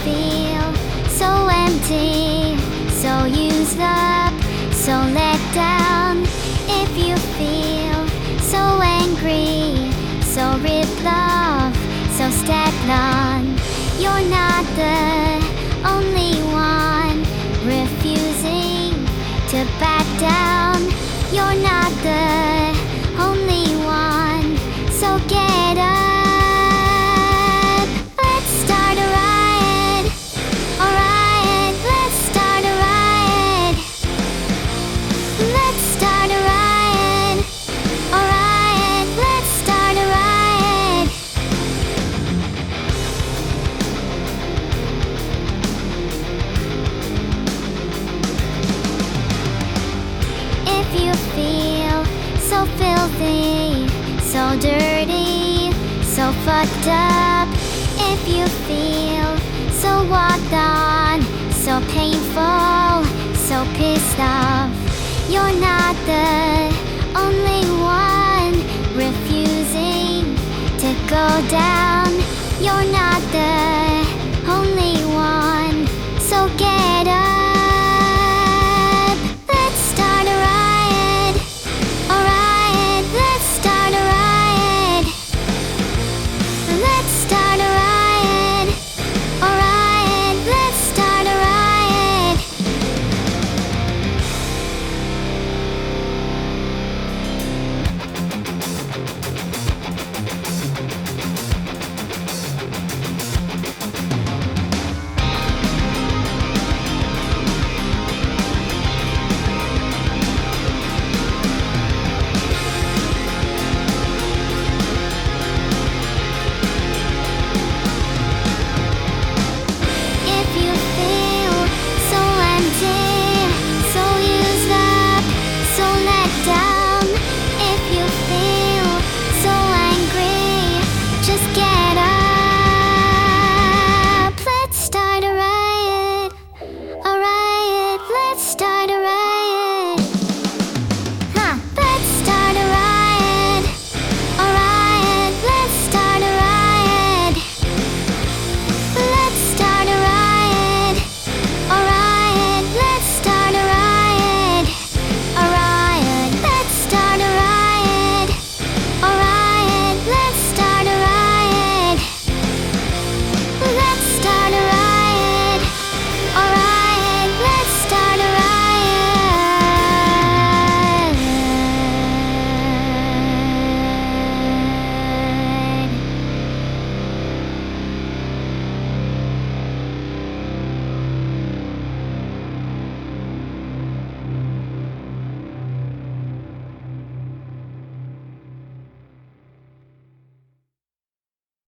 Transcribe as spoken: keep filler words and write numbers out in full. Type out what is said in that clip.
feel so empty, so used up, so let down, if you feel so angry, so ripped off, so stepped on, you're not the only one refusing to back down. You're not the only one, so get up. Let's start a riot, a riot. Let's start a riot. Let's start a riot, a riot. Let's start a riot. If you feel so filthy, so dirty, so fucked up, if you feel so walked on, so painful, so pissed off, you're not the only one refusing to go down. You're not the